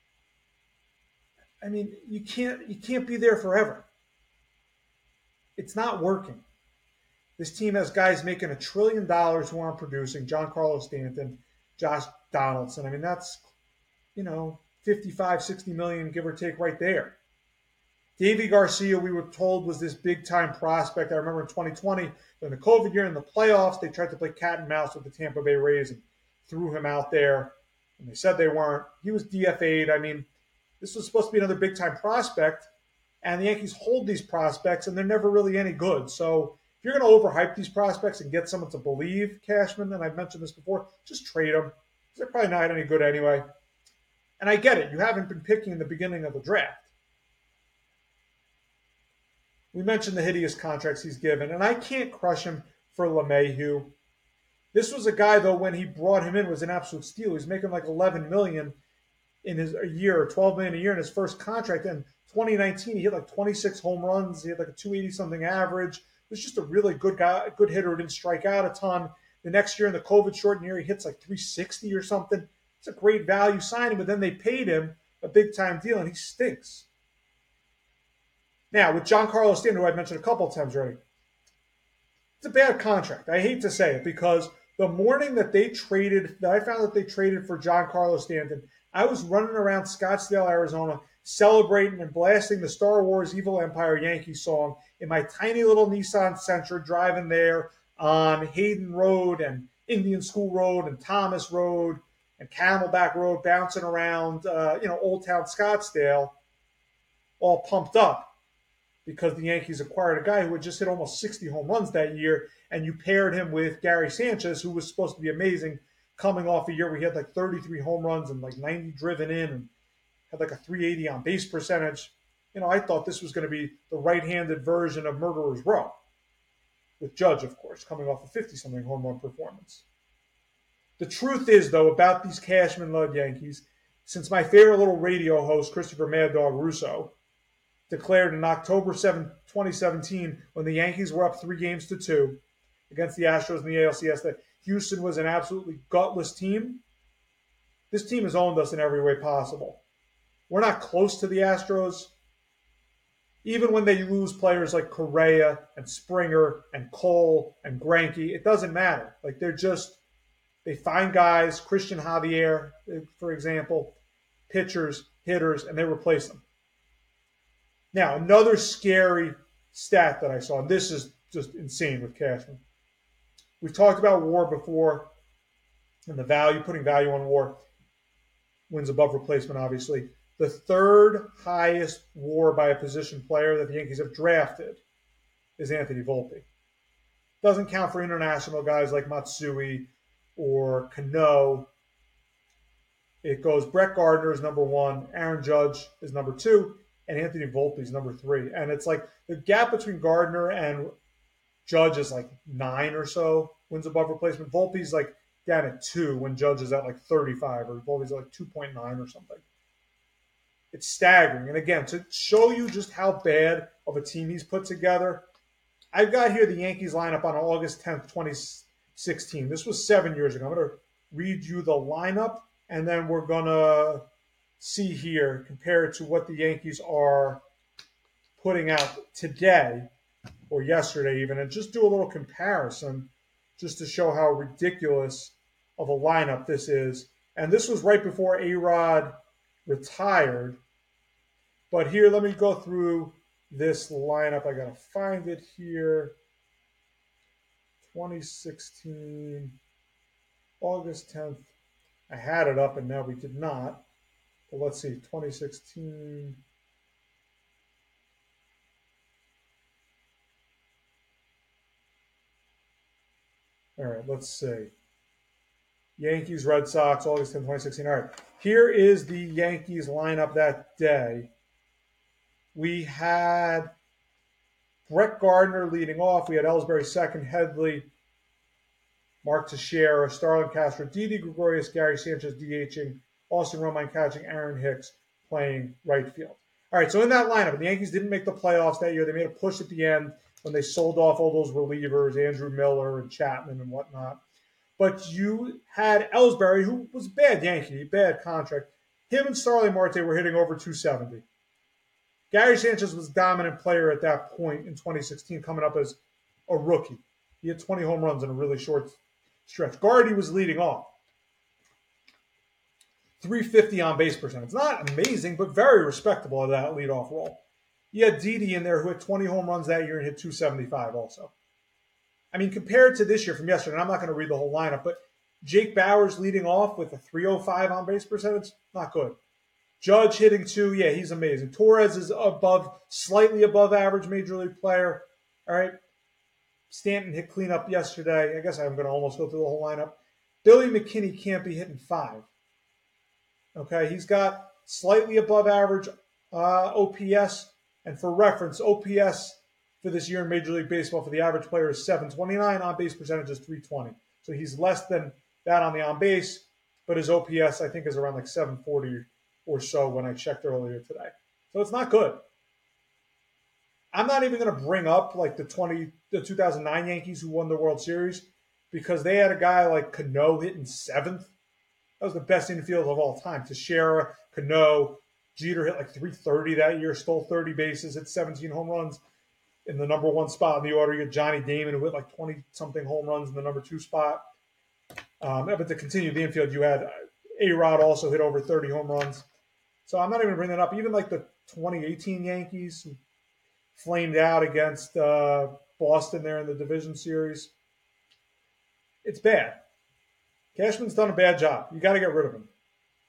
I mean, you can't you can't be there forever. It's not working. This team has guys making a trillion dollars who aren't producing. Giancarlo Stanton, Josh Donaldson. I mean, that's, you know, fifty-five, sixty million, give or take, right there. Davy Garcia, we were told, was this big-time prospect. I remember in twenty twenty, in the COVID year in the playoffs, they tried to play cat and mouse with the Tampa Bay Rays and threw him out there. And they said they weren't. He was D F A'd. I mean, this was supposed to be another big-time prospect, and the Yankees hold these prospects, and they're never really any good. So if you're going to overhype these prospects and get someone to believe Cashman, and I've mentioned this before, just trade them. They're probably not any good anyway. And I get it. You haven't been picking in the beginning of the draft. We mentioned the hideous contracts he's given, and I can't crush him for LeMahieu. This was a guy, though, when he brought him in, was an absolute steal. He's making like eleven million dollars in his a year, or twelve million dollars a year in his first contract. And twenty nineteen, he hit like twenty-six home runs. He had like a two eighty something average. He was just a really good guy, good hitter who didn't strike out a ton. The next year in the COVID shortened year, he hits like three sixty or something. It's a great value signing, but then they paid him a big time deal, and he stinks. Now, with Giancarlo Stanton, who I've mentioned a couple of times already, it's a bad contract. I hate to say it, because the morning that they traded, that I found that they traded for Giancarlo Stanton, I was running around Scottsdale, Arizona, celebrating and blasting the Star Wars Evil Empire Yankee song in my tiny little Nissan Sentra, driving there on Hayden Road and Indian School Road and Thomas Road and Camelback Road, bouncing around, uh, you know, Old Town Scottsdale, all pumped up because the Yankees acquired a guy who had just hit almost sixty home runs that year, and you paired him with Gary Sanchez, who was supposed to be amazing, coming off a year where he had like thirty-three home runs and like ninety driven in and had like a three eighty on base percentage. You know, I thought this was going to be the right-handed version of Murderer's Row, with Judge, of course, coming off a fifty-something home run performance. The truth is, though, about these Cashman-led Yankees, since my favorite little radio host, Christopher Mad Dog Russo, declared in October seventh, twenty seventeen, when the Yankees were up three games to two against the Astros in the A L C S, that Houston was an absolutely gutless team. This team has owned us in every way possible. We're not close to the Astros. Even when they lose players like Correa and Springer and Cole and Greinke, it doesn't matter. Like, they're just, they find guys, Christian Javier, for example, pitchers, hitters, and they replace them. Now, another scary stat that I saw, and this is just insane with Cashman. We've talked about WAR before, and the value, putting value on WAR, wins above replacement, obviously. The third highest WAR by a position player that the Yankees have drafted is Anthony Volpe. Doesn't count for international guys like Matsui or Cano. It goes Brett Gardner is number one, Aaron Judge is number two, and Anthony Volpe is number three. And it's like the gap between Gardner and Judge is like nine or so wins above replacement. Volpe's like down at two when Judge is at like thirty-five, or Volpe's at like two point nine or something. It's staggering. And again, to show you just how bad of a team he's put together, I've got here the Yankees lineup on August tenth, twenty sixteen. This was seven years ago. I'm going to read you the lineup, and then we're going to see here, compare it to what the Yankees are putting out today or yesterday even, and just do a little comparison just to show how ridiculous of a lineup this is. And this was right before A-Rod retired. But here, let me go through this lineup. I got to find it here. twenty sixteen, August tenth. I had it up, and now we did not. But let's see, twenty sixteen. All right, let's see. Yankees, Red Sox, August tenth, twenty sixteen. All right, here is the Yankees lineup that day. We had Brett Gardner leading off. We had Ellsbury second, Headley, Mark Teixeira, Starlin Castro, Didi Gregorius, Gary Sanchez DHing, Austin Romine catching, Aaron Hicks playing right field. All right, so in that lineup, the Yankees didn't make the playoffs that year. They made a push at the end when they sold off all those relievers, Andrew Miller and Chapman and whatnot. But you had Ellsbury, who was a bad Yankee, bad contract. Him and Starling Marte were hitting over two seventy. Gary Sanchez was a dominant player at that point in twenty sixteen, coming up as a rookie. He had twenty home runs in a really short stretch. Gardy was leading off. three fifty on base percentage. Not amazing, but very respectable at that leadoff role. You had Didi in there who had twenty home runs that year and hit two seventy-five also. I mean, compared to this year from yesterday, and I'm not going to read the whole lineup, but Jake Bauers leading off with a three oh five on base percentage, not good. Judge hitting two, yeah, he's amazing. Torres is above, slightly above average major league player. All right. Stanton hit cleanup yesterday. I guess I'm going to almost go through the whole lineup. Billy McKinney can't be hitting five. Okay, he's got slightly above average uh, O P S. And for reference, O P S for this year in Major League Baseball for the average player is seven twenty-nine. On base percentage is three twenty. So he's less than that on the on base, but his O P S I think is around like seven forty or so when I checked earlier today. So it's not good. I'm not even going to bring up like the twenty the two thousand nine Yankees who won the World Series because they had a guy like Cano hitting seventh. That was the best infield of all time. Teixeira, Cano, Jeter hit like three thirty that year, stole thirty bases, hit seventeen home runs in the number one spot in the order. You had Johnny Damon who hit like twenty-something home runs in the number two spot. Um, but to continue the infield, you had A-Rod also hit over thirty home runs. So I'm not even bringing that up. Even like the twenty eighteen Yankees who flamed out against uh, Boston there in the division series. It's bad. Cashman's done a bad job. You got to get rid of him.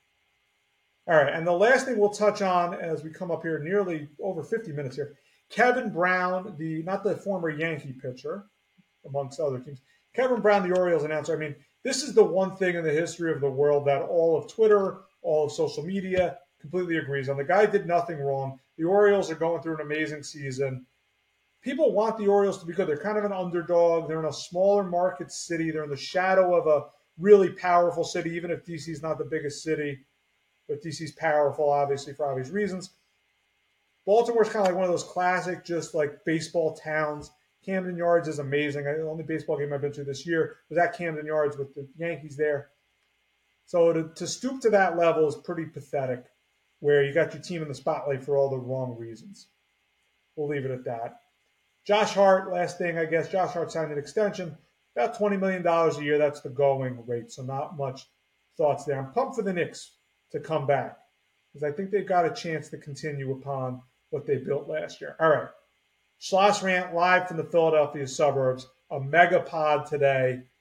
All right, and the last thing we'll touch on as we come up here, nearly over fifty minutes here, Kevin Brown, the not the former Yankee pitcher, amongst other teams. Kevin Brown, the Orioles announcer. I mean, this is the one thing in the history of the world that all of Twitter, all of social media completely agrees on. The guy did nothing wrong. The Orioles are going through an amazing season. People want the Orioles to be good. They're kind of an underdog. They're in a smaller market city. They're in the shadow of a really powerful city, even if D C is not the biggest city. But D C's powerful, obviously, for obvious reasons. Baltimore's kind of like one of those classic, just like baseball towns. Camden Yards is amazing. The only baseball game I've been to this year was at Camden Yards with the Yankees there. So to, to stoop to that level is pretty pathetic, where you got your team in the spotlight for all the wrong reasons. We'll leave it at that. Josh Hart, last thing, I guess. Josh Hart signed an extension, about twenty million dollars a year. That's the going rate, so not much thoughts there. I'm pumped for the Knicks to come back because I think they've got a chance to continue upon what they built last year. All right. Schloss Rant live from the Philadelphia suburbs. A mega pod today.